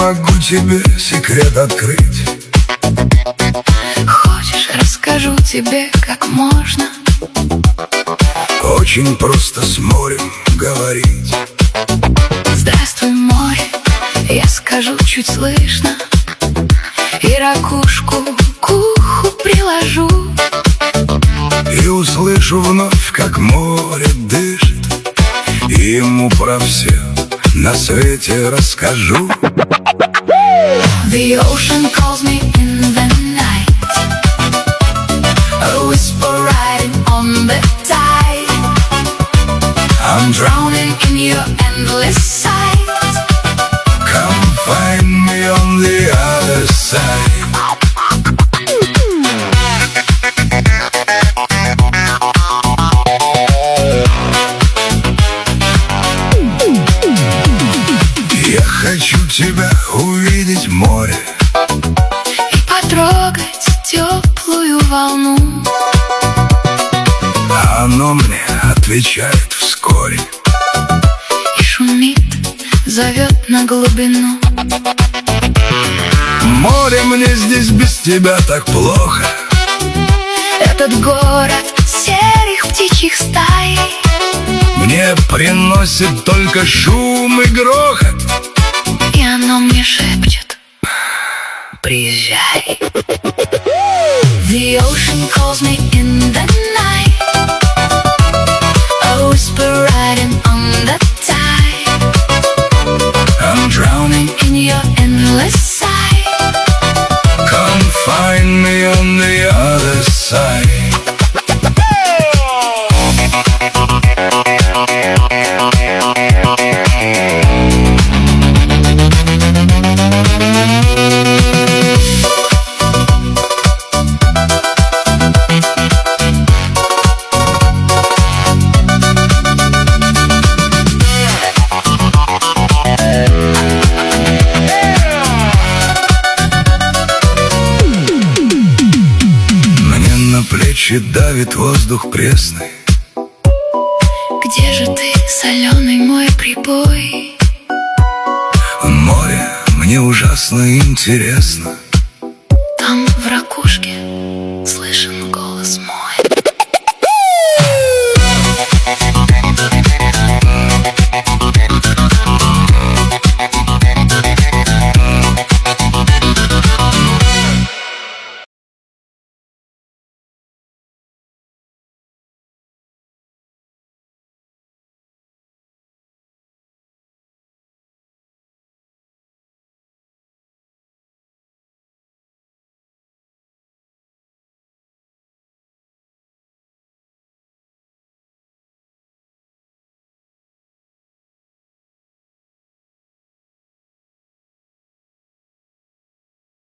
могу тебе секрет открыть. Хочешь, расскажу тебе, как можно? Очень просто с морем говорить. Здравствуй, море, я скажу чуть слышно, и ракушку к уху приложу, и услышу вновь, как море дышит, и ему про все на свете расскажу. The ocean calls me in the night, a whisper riding on the tide. I'm drowning in your endless sight. Come find me on the other side. Я хочу тебя увидеть, море, и потрогать теплую волну. оно мне отвечает вскоре, И шумит, зовет на глубину. море, мне здесь без тебя так плохо. Этот город серых птичьих стай Мне приносит только шум и грохот, и оно мне шепчет: приезжай. The ocean calls me in the night, a whisper riding on the tide. I'm drowning. In your endless sight. Come find me on the other side. Плечи давит воздух пресный. Где же ты, соленый мой прибой? Море, мне ужасно интересно.